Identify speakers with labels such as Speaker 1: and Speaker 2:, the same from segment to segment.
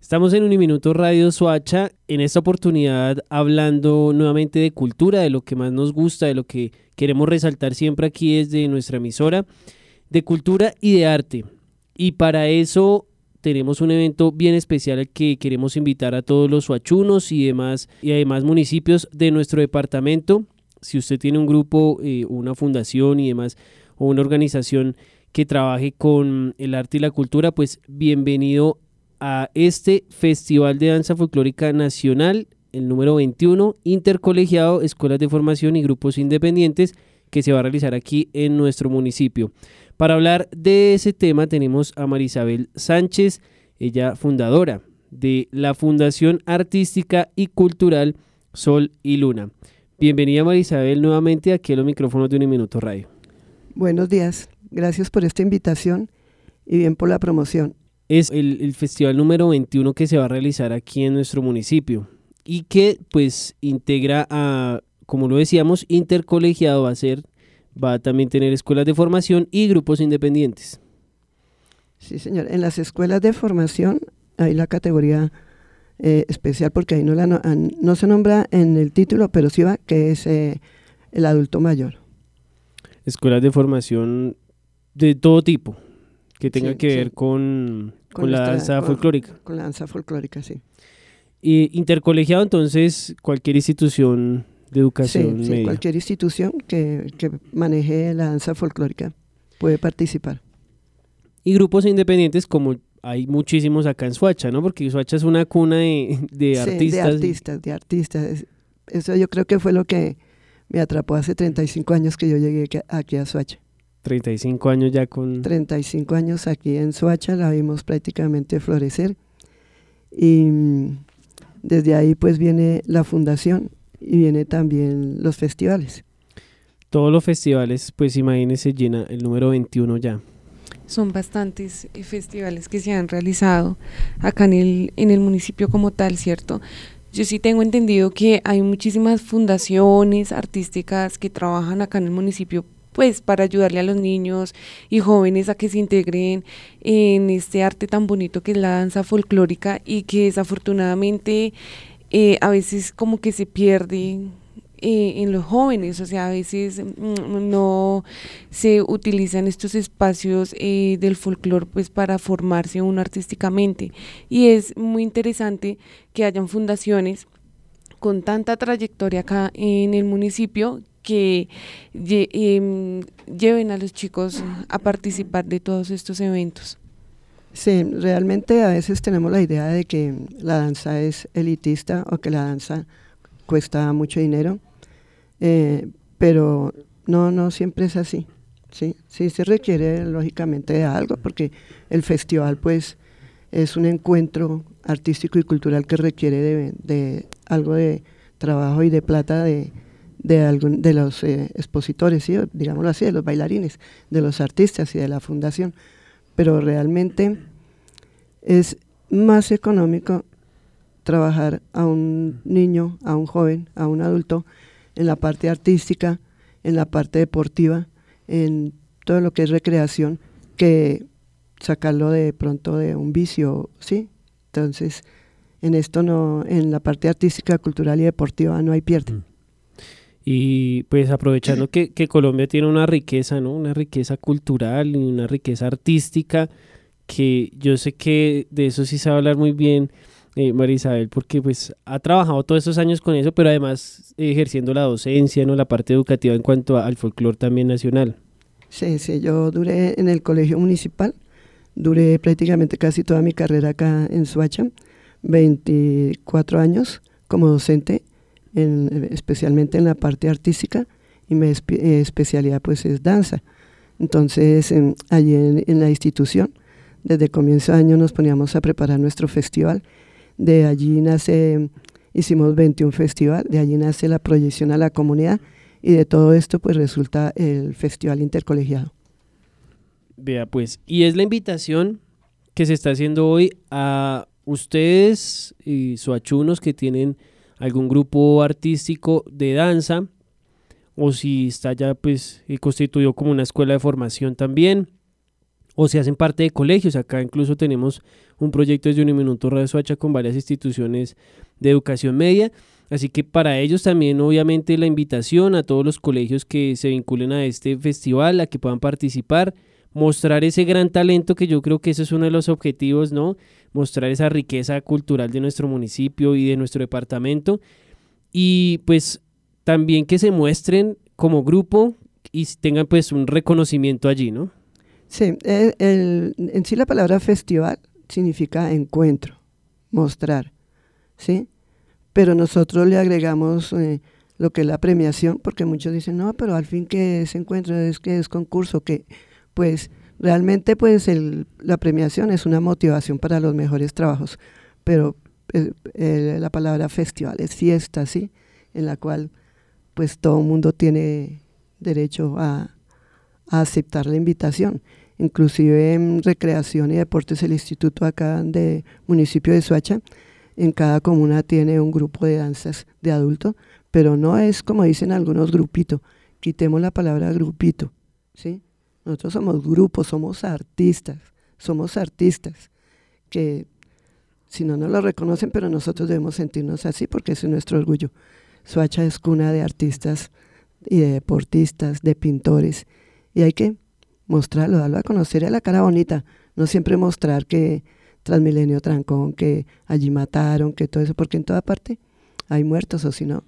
Speaker 1: Estamos en Uniminuto Radio Soacha, en esta oportunidad hablando nuevamente de cultura, de lo que más nos gusta, de lo que queremos resaltar siempre aquí desde nuestra emisora, de cultura y de arte. Y para eso tenemos un evento bien especial al que queremos invitar a todos los soachunos y además municipios de nuestro departamento. Si usted tiene un grupo, una fundación y demás, o una organización que trabaje con el arte y la cultura, pues bienvenido a este Festival de Danza Folclórica Nacional, el número 21, intercolegiado, escuelas de formación y grupos independientes, que se va a realizar aquí en nuestro municipio. Para hablar de ese tema tenemos a Marisabel Sánchez, ella fundadora de la Fundación Artística y Cultural Sol y Luna. Bienvenida Marisabel nuevamente aquí a los micrófonos de Uniminuto Radio.
Speaker 2: Buenos días, gracias por esta invitación y bien por la promoción.
Speaker 1: Es el festival número 21 que se va a realizar aquí en nuestro municipio y que pues integra a, como lo decíamos, intercolegiado va a también tener escuelas de formación y grupos independientes.
Speaker 2: Sí, señor, en las escuelas de formación hay la categoría especial porque ahí no se nombra en el título, pero sí va, que es el adulto mayor.
Speaker 1: Escuelas de formación de todo tipo, que tenga que ver con la danza folclórica.
Speaker 2: Con la danza folclórica, sí.
Speaker 1: Y intercolegiado, entonces, cualquier institución de educación media.
Speaker 2: Sí, cualquier institución que maneje la danza folclórica puede participar.
Speaker 1: Y grupos independientes, como hay muchísimos acá en Soacha, ¿no? Porque Soacha es una cuna de artistas.
Speaker 2: De artistas. Eso yo creo que fue lo que me atrapó hace 35 años que yo llegué aquí a Soacha.
Speaker 1: 35 años ya con...
Speaker 2: 35 años aquí en Soacha, la vimos prácticamente florecer y desde ahí pues viene la fundación y viene también los festivales.
Speaker 1: Todos los festivales, pues imagínense, llena el número 21 ya.
Speaker 3: Son bastantes festivales que se han realizado acá en el municipio como tal, ¿cierto? Yo sí tengo entendido que hay muchísimas fundaciones artísticas que trabajan acá en el municipio pues para ayudarle a los niños y jóvenes a que se integren en este arte tan bonito que es la danza folclórica y que desafortunadamente a veces como que se pierde en los jóvenes, o sea, a veces no se utilizan estos espacios del folclore pues para formarse uno artísticamente, y es muy interesante que hayan fundaciones con tanta trayectoria acá en el municipio que lleven a los chicos a participar de todos estos eventos.
Speaker 2: Sí, realmente a veces tenemos la idea de que la danza es elitista o que la danza cuesta mucho dinero, pero no siempre es así. Sí se requiere lógicamente de algo, porque el festival pues es un encuentro artístico y cultural que requiere de algo de trabajo y de plata de los expositores, ¿sí? Digámoslo así, de los bailarines, de los artistas y de la fundación, pero realmente es más económico trabajar a un niño, a un joven, a un adulto en la parte artística, en la parte deportiva, en todo lo que es recreación, que sacarlo de pronto de un vicio, ¿sí? Entonces, en la parte artística, cultural y deportiva no hay pierde.
Speaker 1: Y pues aprovechando que Colombia tiene una riqueza, ¿no? Una riqueza cultural y una riqueza artística, que yo sé que de eso sí sabe hablar muy bien Marisabel, porque pues ha trabajado todos estos años con eso, pero además ejerciendo la docencia, ¿no? La parte educativa en cuanto al folclore también nacional.
Speaker 2: Sí, yo duré en el colegio municipal, duré prácticamente casi toda mi carrera acá en Soacha, 24 años como docente, especialmente en la parte artística, y mi especialidad pues es danza. Entonces allí en la institución, desde comienzo de año nos poníamos a preparar nuestro festival. De allí hicimos 21 festivales, de allí nace la proyección a la comunidad, y de todo esto pues resulta el festival intercolegiado.
Speaker 1: Vea pues, y es la invitación que se está haciendo hoy a ustedes y soachunos que tienen algún grupo artístico de danza, o si está ya pues constituido como una escuela de formación también, o se hacen parte de colegios. Acá incluso tenemos un proyecto desde Uniminuto Radio Soacha con varias instituciones de educación media, así que para ellos también obviamente la invitación a todos los colegios que se vinculen a este festival, a que puedan participar, mostrar ese gran talento, que yo creo que ese es uno de los objetivos, ¿no? Mostrar esa riqueza cultural de nuestro municipio y de nuestro departamento, y pues también que se muestren como grupo y tengan pues un reconocimiento allí, ¿no?
Speaker 2: Sí, en sí la palabra festival significa encuentro, mostrar, ¿sí? Pero nosotros le agregamos lo que es la premiación, porque muchos dicen, no, pero al fin que es encuentro, es que es concurso, que pues realmente pues la premiación es una motivación para los mejores trabajos, pero la palabra festival es fiesta, ¿sí? En la cual pues todo el mundo tiene derecho a aceptar la invitación. Inclusive en recreación y deportes, el instituto acá de municipio de Soacha, en cada comuna tiene un grupo de danzas de adultos, pero no es como dicen algunos grupito, quitemos la palabra grupito, ¿sí? Nosotros somos grupos, somos artistas, que si no nos lo reconocen, pero nosotros debemos sentirnos así porque ese es nuestro orgullo. Soacha es cuna de artistas y de deportistas, de pintores, y hay que mostrarlo, darlo a conocer, a la cara bonita, no siempre mostrar que Transmilenio trancón, que allí mataron, que todo eso, porque en toda parte hay muertos, o si no,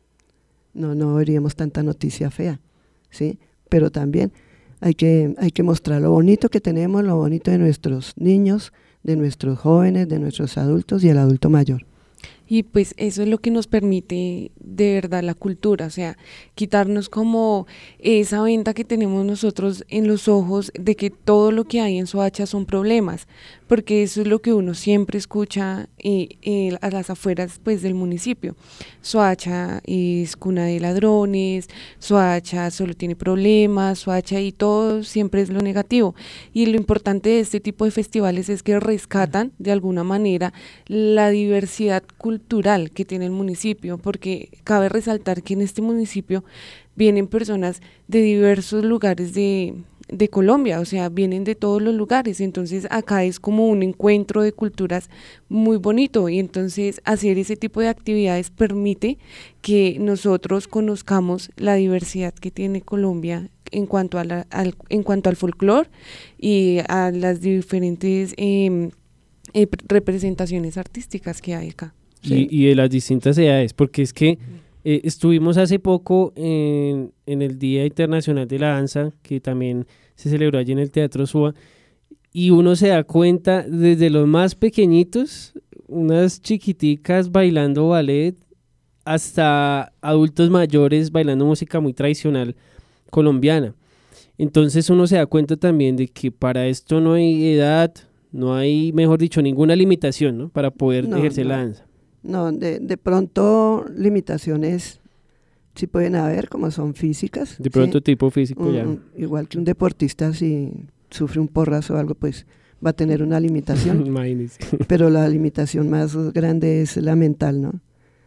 Speaker 2: no veríamos tanta noticia fea, ¿sí? Pero también hay que mostrar lo bonito que tenemos, lo bonito de nuestros niños, de nuestros jóvenes, de nuestros adultos y el adulto mayor.
Speaker 3: Y pues eso es lo que nos permite de verdad la cultura, o sea, quitarnos como esa venda que tenemos nosotros en los ojos de que todo lo que hay en Soacha son problemas, porque eso es lo que uno siempre escucha a las afueras pues del municipio. Soacha es cuna de ladrones, Soacha solo tiene problemas, Soacha, y todo siempre es lo negativo. Y lo importante de este tipo de festivales es que rescatan de alguna manera la diversidad cultural que tiene el municipio, porque cabe resaltar que en este municipio vienen personas de diversos lugares de Colombia, o sea, vienen de todos los lugares, entonces acá es como un encuentro de culturas muy bonito, y entonces hacer ese tipo de actividades permite que nosotros conozcamos la diversidad que tiene Colombia en cuanto al folclore y a las diferentes representaciones artísticas que hay acá.
Speaker 1: Sí. Y de las distintas edades, porque es que estuvimos hace poco en el Día Internacional de la Danza, que también se celebró allí en el Teatro SUA, y uno se da cuenta desde los más pequeñitos, unas chiquiticas bailando ballet, hasta adultos mayores bailando música muy tradicional colombiana. Entonces uno se da cuenta también de que para esto no hay edad, no hay, mejor dicho, ninguna limitación, ¿no? Para poder ejercer la danza.
Speaker 2: No, de pronto limitaciones sí pueden haber, como son físicas.
Speaker 1: De pronto ¿sí? Tipo físico ya.
Speaker 2: Igual que un deportista, si sufre un porrazo o algo, pues va a tener una limitación.
Speaker 1: Imagínese.
Speaker 2: Pero la limitación más grande es la mental, ¿no?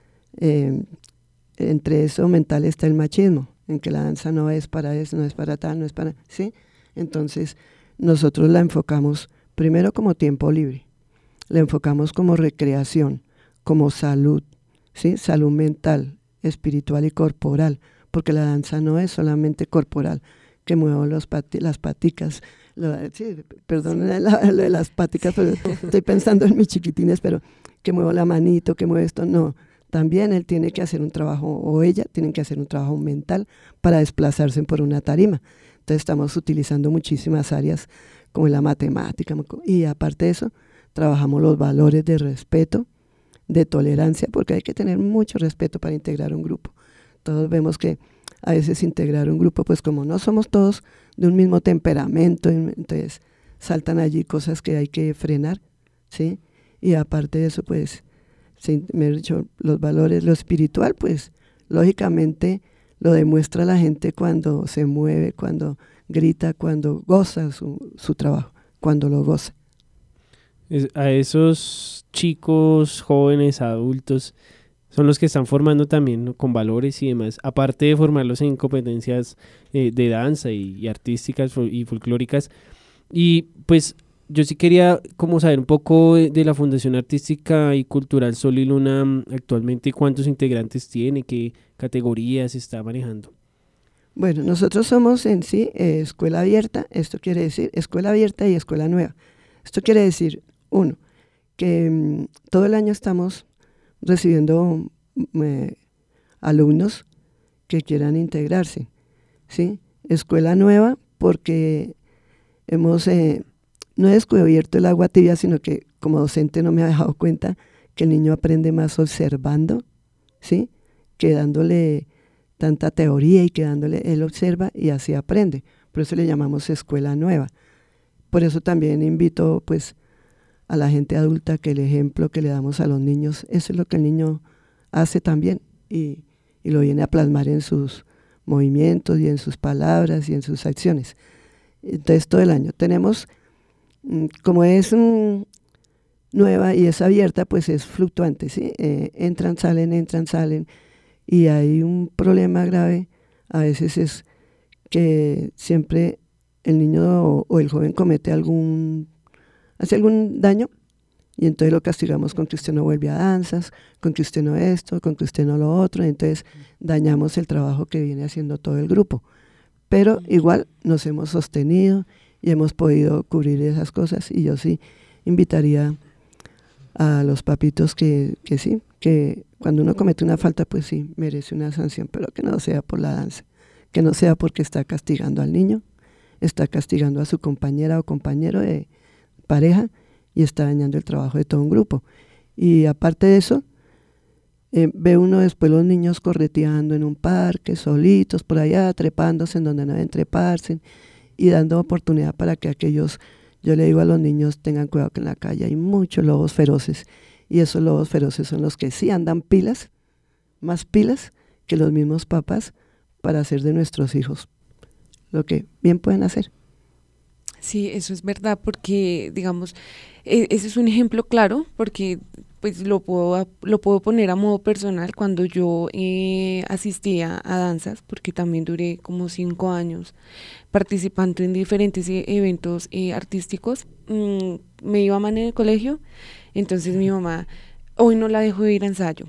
Speaker 2: Entre eso mental está el machismo, en que la danza no es para eso, no es para tal, no es para... ¿sí? Entonces nosotros la enfocamos primero como tiempo libre, la enfocamos como recreación, como salud, ¿sí? Salud mental, espiritual y corporal, porque la danza no es solamente corporal, que muevo las paticas, perdón, sí. Lo de las paticas, pero estoy pensando en mis chiquitines, pero que muevo la manito, que muevo esto, no, también él tiene que hacer un trabajo, o ella tiene que hacer un trabajo mental para desplazarse por una tarima. Entonces estamos utilizando muchísimas áreas como la matemática, y aparte de eso, trabajamos los valores de respeto, de tolerancia, porque hay que tener mucho respeto para integrar un grupo. Todos vemos que a veces integrar un grupo, pues como no somos todos de un mismo temperamento, entonces saltan allí cosas que hay que frenar, ¿sí? Y aparte de eso, pues, me he dicho, los valores, lo espiritual, pues, lógicamente lo demuestra la gente cuando se mueve, cuando grita, cuando goza su trabajo, cuando lo goza.
Speaker 1: A esos chicos, jóvenes, adultos, son los que están formando también, ¿no? Con valores y demás, aparte de formarlos en competencias de danza y artísticas y folclóricas, Y pues yo sí quería como saber un poco de la Fundación Artística y Cultural Sol y Luna actualmente, cuántos integrantes tiene, qué categorías está manejando.
Speaker 2: Bueno, nosotros somos en sí escuela abierta, esto quiere decir escuela abierta y escuela nueva. Esto quiere decir, uno, que todo el año estamos recibiendo alumnos que quieran integrarse, ¿sí? Escuela nueva porque hemos, no he descubierto el agua tibia, sino que como docente no me ha dado cuenta que el niño aprende más observando, ¿sí? Que dándole tanta teoría y que dándole, él observa y así aprende. Por eso le llamamos escuela nueva. Por eso también invito pues a la gente adulta que el ejemplo que le damos a los niños, eso es lo que el niño hace también y lo viene a plasmar en sus movimientos y en sus palabras y en sus acciones. Entonces todo el año tenemos, como es nueva y es abierta, pues es fluctuante, ¿sí? Entran, salen, y hay un problema grave, a veces es que siempre el niño o el joven hace algún daño, y entonces lo castigamos con que usted no vuelve a danzas, con que usted no esto, con que usted no lo otro, y entonces dañamos el trabajo que viene haciendo todo el grupo. Pero igual nos hemos sostenido y hemos podido cubrir esas cosas, y yo sí invitaría a los papitos que sí, que cuando uno comete una falta, pues sí, merece una sanción, pero que no sea por la danza, que no sea porque está castigando al niño, está castigando a su compañera o compañero de pareja y está dañando el trabajo de todo un grupo. Y aparte de eso, ve uno después los niños correteando en un parque, solitos, por allá, trepándose en donde no deben treparse y dando oportunidad para que aquellos, yo le digo a los niños, tengan cuidado que en la calle hay muchos lobos feroces, y esos lobos feroces son los que sí andan pilas, más pilas que los mismos papás para hacer de nuestros hijos lo que bien pueden hacer.
Speaker 3: Sí, eso es verdad, porque digamos, ese es un ejemplo claro, porque pues lo puedo poner a modo personal. Cuando yo asistía a danzas, porque también duré como 5 años participando en diferentes eventos artísticos, me iba mal en el colegio, entonces mi mamá, hoy no la dejo ir a ensayo.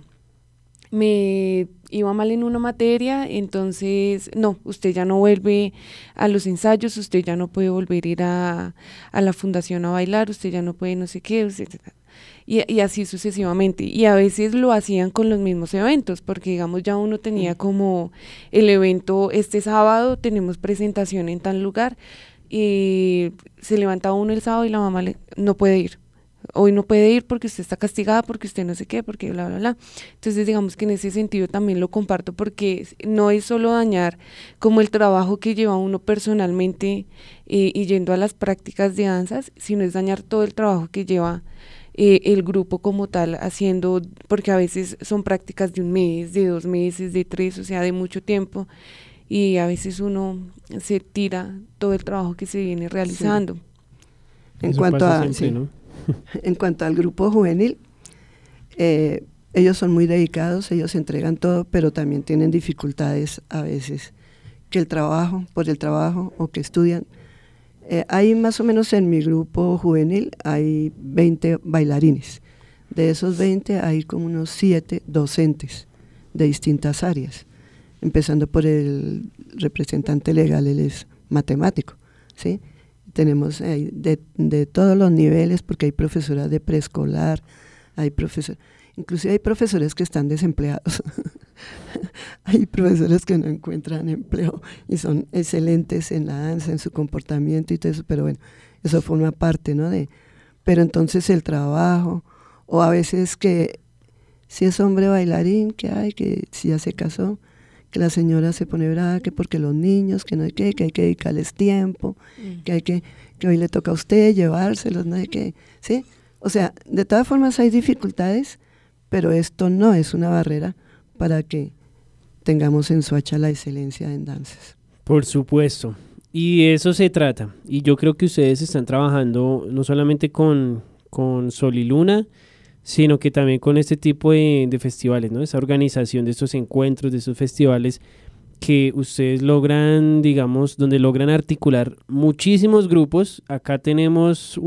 Speaker 3: Me iba mal en una materia, entonces no, usted ya no vuelve a los ensayos, usted ya no puede volver a ir a la fundación a bailar, usted ya no puede no sé qué, y así sucesivamente. Y a veces lo hacían con los mismos eventos, porque digamos ya uno tenía como el evento este sábado, tenemos presentación en tal lugar, y se levantaba uno el sábado y la mamá no puede ir. Hoy no puede ir porque usted está castigada, porque usted no sé qué, porque bla, bla, bla. Entonces digamos que en ese sentido también lo comparto, porque no es solo dañar como el trabajo que lleva uno personalmente y yendo a las prácticas de danzas, sino es dañar todo el trabajo que lleva el grupo como tal haciendo, porque a veces son prácticas de 1 mes, de 2 meses, de 3, o sea, de mucho tiempo, y a veces uno se tira todo el trabajo que se viene realizando.
Speaker 2: Sí. En cuanto al grupo juvenil, ellos son muy dedicados, ellos entregan todo, pero también tienen dificultades a veces, por el trabajo o que estudian. Hay más o menos en mi grupo juvenil, hay 20 bailarines. De esos 20 hay como unos 7 docentes de distintas áreas, empezando por el representante legal, él es matemático, ¿sí? Tenemos de todos los niveles, porque hay profesoras de preescolar, inclusive hay profesores que están desempleados, hay profesores que no encuentran empleo y son excelentes en la danza, en su comportamiento y todo eso, pero bueno, eso forma parte, ¿no? Pero entonces el trabajo, o a veces que si es hombre bailarín, que si ya se casó, que la señora se pone brava, que porque los niños, que no hay que hay que dedicarles tiempo, que hoy le toca a usted llevárselos, no hay que, ¿sí? O sea, de todas formas hay dificultades, pero esto no es una barrera para que tengamos en Soacha la excelencia en danzas.
Speaker 1: Por supuesto, y de eso se trata, y yo creo que ustedes están trabajando no solamente con Sol y Luna, sino que también con este tipo de festivales, ¿no? Esa organización de estos encuentros, de estos festivales, que ustedes logran, digamos, donde logran articular muchísimos grupos. Acá tenemos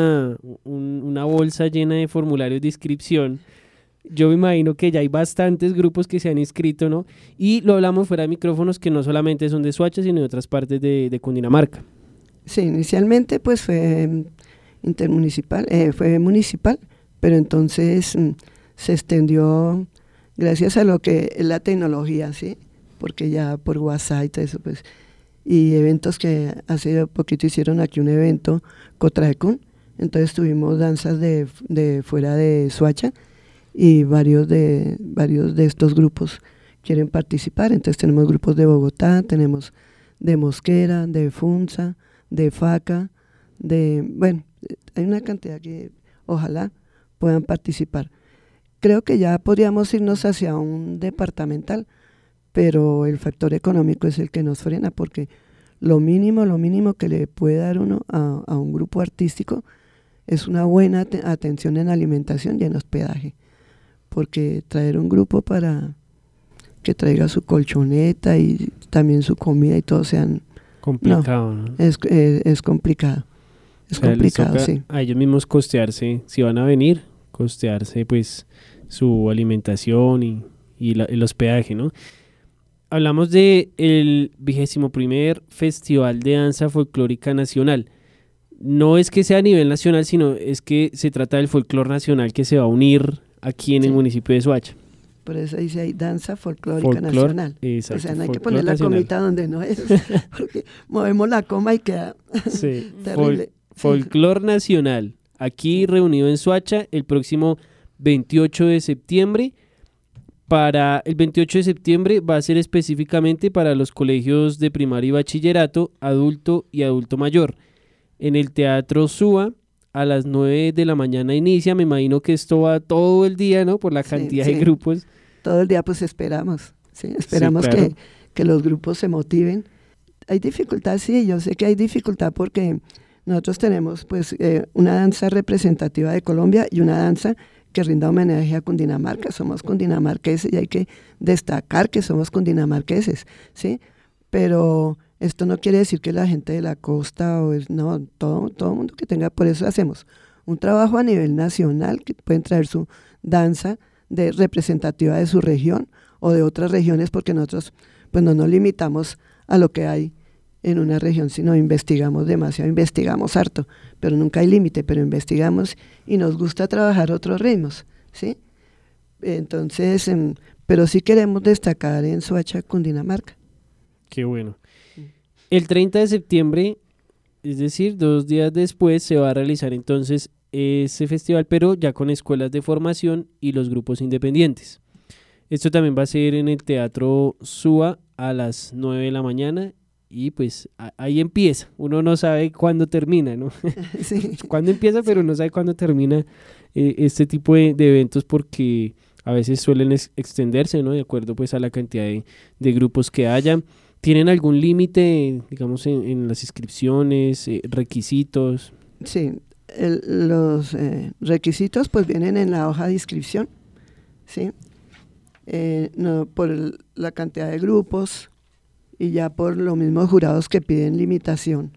Speaker 1: una bolsa llena de formularios de inscripción. Yo me imagino que ya hay bastantes grupos que se han inscrito, ¿no? Y lo hablamos fuera de micrófonos, que no solamente son de Soacha, sino de otras partes de Cundinamarca.
Speaker 2: Sí, inicialmente pues fue intermunicipal, fue municipal, pero entonces se extendió gracias a lo que es la tecnología, ¿sí? Porque ya por WhatsApp y todo eso, pues, y eventos que hace poquito hicieron aquí un evento, Cotraecun, entonces tuvimos danzas de fuera de Soacha, y varios de estos grupos quieren participar. Entonces tenemos grupos de Bogotá, tenemos de Mosquera, de Funza, de Faca, bueno, hay una cantidad que ojalá puedan participar. Creo que ya podríamos irnos hacia un departamental, pero el factor económico es el que nos frena, porque lo mínimo que le puede dar uno a un grupo artístico es una buena atención en alimentación y en hospedaje. Porque traer un grupo para que traiga su colchoneta y también su comida y todo sean...
Speaker 1: Complicado, ¿no?
Speaker 2: Es complicado. Es complicado, sí.
Speaker 1: A ellos mismos costearse, si van a venir, costearse pues su alimentación y el hospedaje, ¿no? Hablamos de el 21º Festival de Danza Folclórica Nacional. No es que sea a nivel nacional, sino es que se trata del folclore nacional que se va a unir aquí en el municipio de Soacha.
Speaker 2: Por eso dice ahí danza folclórica nacional.
Speaker 1: Exacto,
Speaker 2: o sea, no hay que poner la comita donde no es, porque movemos la coma y queda
Speaker 1: sí.
Speaker 2: terrible.
Speaker 1: Folclore nacional, aquí reunido en Soacha el próximo 28 de septiembre. Para el 28 de septiembre va a ser específicamente para los colegios de primaria y bachillerato, adulto y adulto mayor. En el Teatro SUA, a las 9 de la mañana inicia. Me imagino que esto va todo el día, ¿no? Por la cantidad de grupos.
Speaker 2: Todo el día pues esperamos, ¿sí? Esperamos sí, claro, que los grupos se motiven. Hay dificultad, sí, yo sé que hay dificultad porque nosotros tenemos pues una danza representativa de Colombia y una danza que rinda homenaje a Cundinamarca. Somos cundinamarqueses y hay que destacar que somos cundinamarqueses, ¿sí? Pero esto no quiere decir que la gente de la costa, no, todo mundo que tenga, por eso hacemos un trabajo a nivel nacional, que pueden traer su danza representativa de su región o de otras regiones, porque nosotros pues no nos limitamos a lo que hay en una región, sino investigamos demasiado, investigamos harto, pero nunca hay límite, pero investigamos y nos gusta trabajar otros ritmos, ¿sí? Entonces, pero sí queremos destacar en Soacha, Cundinamarca.
Speaker 1: Qué bueno. El 30 de septiembre, es decir, 2 días después, se va a realizar entonces ese festival, pero ya con escuelas de formación y los grupos independientes. Esto también va a ser en el Teatro SUA a las 9 de la mañana y pues ahí empieza. Uno no sabe cuándo termina, ¿no?
Speaker 2: Sí.
Speaker 1: Cuándo empieza, pero no sabe cuándo termina este tipo de eventos, porque a veces suelen extenderse, ¿no? De acuerdo pues a la cantidad de grupos que haya. ¿Tienen algún límite, digamos, en las inscripciones, requisitos?
Speaker 2: Sí, los requisitos pues vienen en la hoja de inscripción, ¿sí? No, por la cantidad de grupos y ya por los mismos jurados que piden limitación.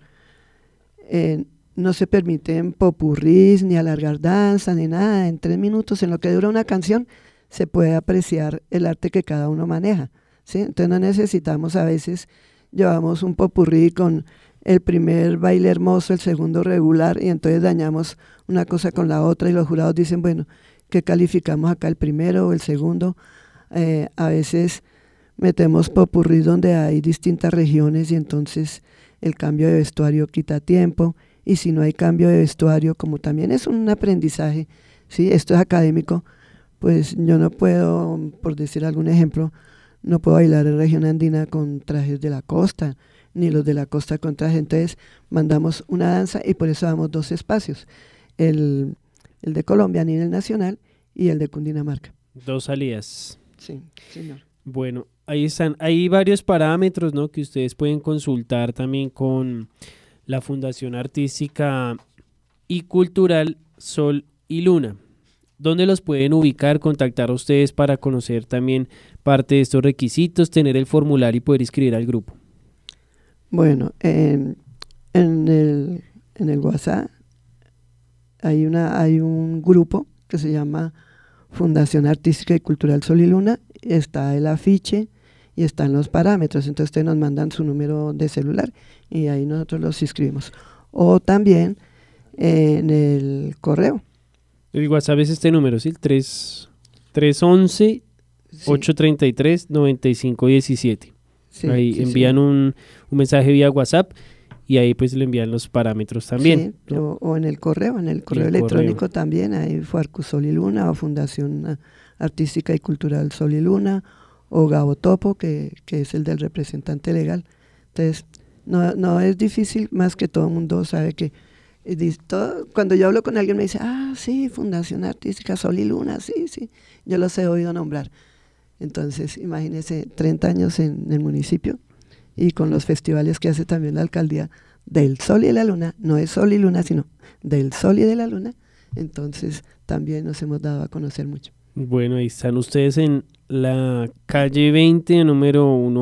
Speaker 2: No se permiten popurrís, ni alargar danza, ni nada. En 3 minutos, en lo que dura una canción, se puede apreciar el arte que cada uno maneja, ¿sí? Entonces no necesitamos, a veces llevamos un popurrí con el primer baile hermoso, el segundo regular, y entonces dañamos una cosa con la otra y los jurados dicen, bueno, ¿qué calificamos acá, el primero o el segundo? A veces metemos popurrí donde hay distintas regiones y entonces el cambio de vestuario quita tiempo, y si no hay cambio de vestuario, como también es un aprendizaje, ¿sí? Esto es académico, pues yo no puedo, por decir algún ejemplo, no puedo bailar en región andina con trajes de la costa, ni los de la costa con trajes. Entonces mandamos una danza y por eso damos 2 espacios, el de Colombia a nivel nacional y el de Cundinamarca.
Speaker 1: 2 salidas.
Speaker 2: Sí, señor.
Speaker 1: Bueno, ahí están, hay varios parámetros, ¿no?, que ustedes pueden consultar también con la Fundación Artística y Cultural Sol y Luna. ¿Dónde los pueden ubicar, contactar a ustedes para conocer también parte de estos requisitos, tener el formulario y poder inscribir al grupo?
Speaker 2: Bueno, en el WhatsApp hay un grupo que se llama Fundación Artística y Cultural Sol y Luna, está el afiche y están los parámetros, entonces ustedes nos mandan su número de celular y ahí nosotros los inscribimos. O también en el correo.
Speaker 1: El WhatsApp es este número, ¿sí? El 311-833-9517.
Speaker 2: Sí,
Speaker 1: ahí
Speaker 2: sí,
Speaker 1: envían
Speaker 2: sí.
Speaker 1: un mensaje vía WhatsApp y ahí pues le envían los parámetros también.
Speaker 2: Sí,
Speaker 1: ¿no?
Speaker 2: o en el correo electrónico también, hay Fuarcus Sol y Luna o Fundación Artística y Cultural Sol y Luna o Gabo Topo, que es el del representante legal. Entonces, no es difícil, más que todo el mundo sabe que cuando yo hablo con alguien me dice, sí, Fundación Artística Sol y Luna, sí, yo los he oído nombrar. Entonces, imagínense, 30 años en el municipio y con los festivales que hace también la alcaldía del Sol y de la Luna, no es Sol y Luna, sino del Sol y de la Luna, entonces también nos hemos dado a conocer mucho.
Speaker 1: Bueno, ahí están ustedes en la calle 20, número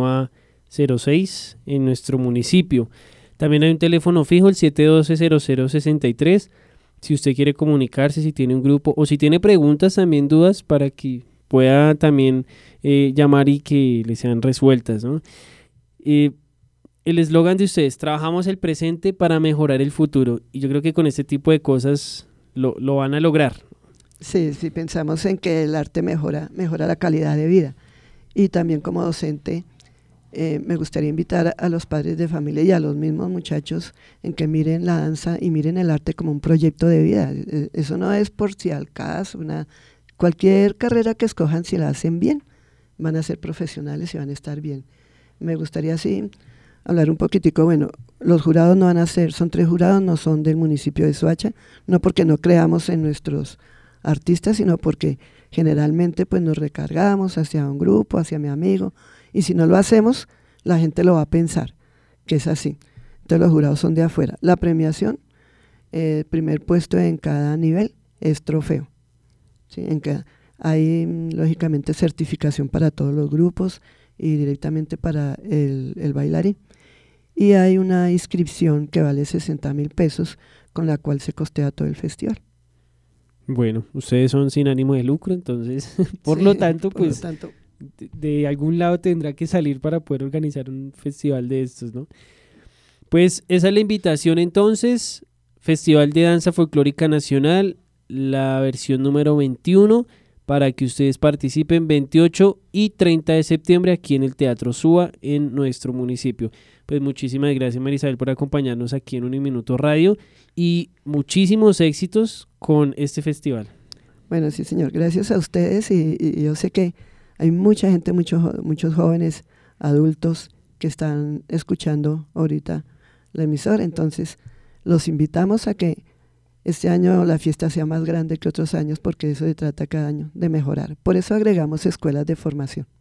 Speaker 1: 1A06, en nuestro municipio. También hay un teléfono fijo, el 712-0063, si usted quiere comunicarse, si tiene un grupo o si tiene preguntas, también dudas, para que pueda también llamar y que le sean resueltas, ¿no? El eslogan de ustedes, trabajamos el presente para mejorar el futuro, y yo creo que con este tipo de cosas lo van a lograr.
Speaker 2: Sí, pensamos en que el arte mejora la calidad de vida. Y también como docente, me gustaría invitar a los padres de familia y a los mismos muchachos en que miren la danza y miren el arte como un proyecto de vida. Eso no es por si al caso, cualquier carrera que escojan, si la hacen bien, van a ser profesionales y van a estar bien. Me gustaría así hablar un poquitico, bueno, los jurados no van a ser, son 3 jurados, no son del municipio de Soacha, no porque no creamos en nuestros artistas, sino porque generalmente pues nos recargamos hacia un grupo, hacia mi amigo, y si no lo hacemos, la gente lo va a pensar, que es así. Entonces los jurados son de afuera. La premiación, primer puesto en cada nivel es trofeo, ¿sí? Hay lógicamente certificación para todos los grupos y directamente para el bailarín. Y hay una inscripción que vale 60,000 pesos, con la cual se costea todo el festival.
Speaker 1: Bueno, ustedes son sin ánimo de lucro, entonces, por lo tanto, de algún lado tendrá que salir para poder organizar un festival de estos, ¿no? Pues esa es la invitación entonces, Festival de Danza Folclórica Nacional, la versión número 21, para que ustedes participen 28 y 30 de septiembre aquí en el Teatro Suba, en nuestro municipio. Pues muchísimas gracias, María Isabel, por acompañarnos aquí en Uniminuto Radio y muchísimos éxitos con este festival.
Speaker 2: Bueno, sí, señor, gracias a ustedes y yo sé que hay mucha gente, muchos jóvenes, adultos que están escuchando ahorita la emisora, entonces los invitamos a que este año la fiesta sea más grande que otros años, porque eso se trata cada año, de mejorar. Por eso agregamos escuelas de formación.